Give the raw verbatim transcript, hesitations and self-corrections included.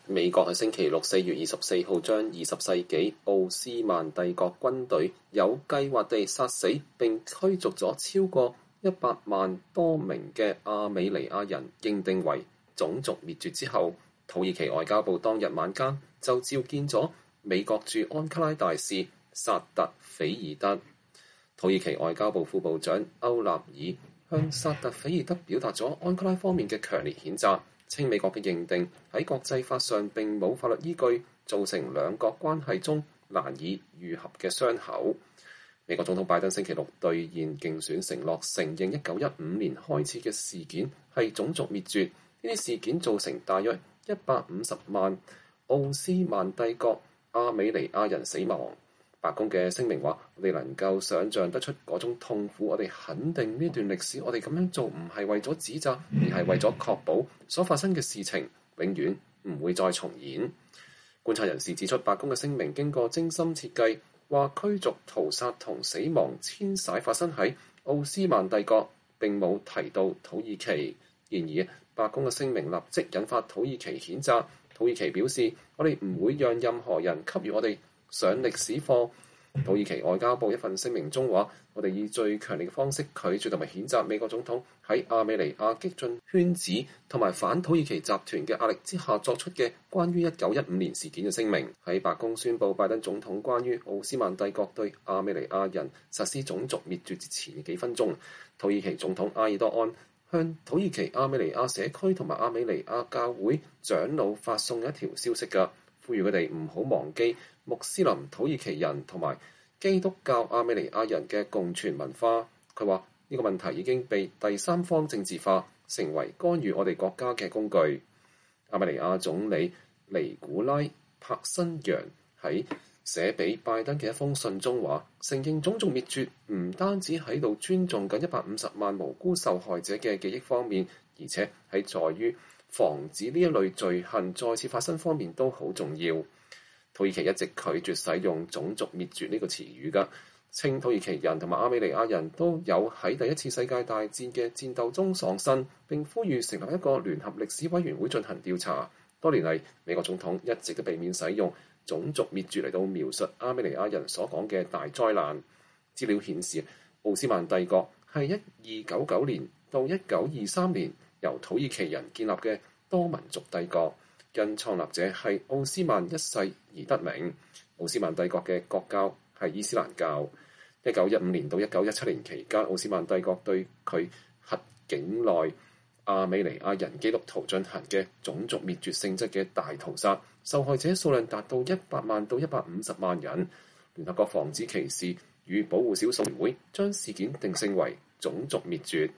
美國喺星期六四月二十四號將二十世紀奧斯曼帝國軍隊有計劃地殺死並驅逐咗超過一百萬多名嘅亞美尼亞人認定為種族滅絕之後，土耳其外交部當日晚間就召見咗美國駐安卡拉大使薩特斐爾德。土耳其外交部副部長歐納爾向薩特斐爾德表達咗安卡拉方面嘅強烈譴責，稱美國嘅認定喺國際法上並冇法律依據，造成兩國關係中難以愈合嘅傷口。美國總統拜登星期六兌現競選承諾，承認一九一五年開始嘅事件係種族滅絕，呢啲事件造成大約一百五十萬奧斯曼帝國亞美尼亞人死亡。白宮嘅聲明話：我哋能夠想像得出嗰種痛苦，我哋肯定呢段歷史，我哋咁樣做唔係為咗指責，而係為咗確保所發生嘅事情永遠唔會再重演。觀察人士指出，白宮嘅聲明經過精心設計，話驅逐、屠殺同死亡遷徙發生喺奧斯曼帝國，並冇提到土耳其。然而，白宮嘅聲明立即引發土耳其譴責。土耳其表示：我哋唔會讓任何人給予我哋上歷史課。土耳其外交部一份聲明中話：我哋以最強烈嘅方式拒絕同埋譴責美國總統喺亞美尼亞激進圈子同埋反土耳其集團嘅壓力之下作出嘅關於一九一五年事件嘅聲明。喺白宮宣布拜登總統關於奧斯曼帝國對亞美尼亞人實施種族滅絕之前嘅幾分鐘，土耳其總統埃爾多安向土耳其亞美尼亞社區同埋亞美尼亞教會長老發送一條消息㗎，呼籲佢哋唔好忘記穆斯林土耳其人同埋基督教亞美尼亞人嘅共存文化。佢話呢個問題已經被第三方政治化，成為干預我哋國家嘅工具。亞美尼亞總理尼古拉帕辛揚喺寫俾拜登嘅一封信中話，承認種族滅絕唔單止喺度尊重緊一百五十萬無辜受害者嘅記憶方面，而且喺在於防止呢一類罪行再次發生方面都好重要。土耳其一直拒絕使用種族滅絕呢個詞語㗎，稱土耳其人同埋亞美尼亞人都有喺第一次世界大戰嘅戰鬥中喪生，並呼籲成立一個聯合歷史委員會進行調查。多年嚟，美國總統一直都避免使用種族滅絕嚟到描述亞美尼亞人所講嘅大災難。資料顯示，奧斯曼帝國係一二九九年到一九二三年由土耳其人建立嘅多民族帝國，因創立者係奧斯曼一世而得名。奧斯曼帝國嘅國教係伊斯蘭教。一九一五年到一九一七年期間，奧斯曼帝國對佢轄境內亞美尼亞人基督徒進行嘅種族滅絕性質嘅大屠殺，受害者數量達到一百萬到一百五十萬人。聯合國防止歧視與保護少數委員會將事件定性為種族滅絕。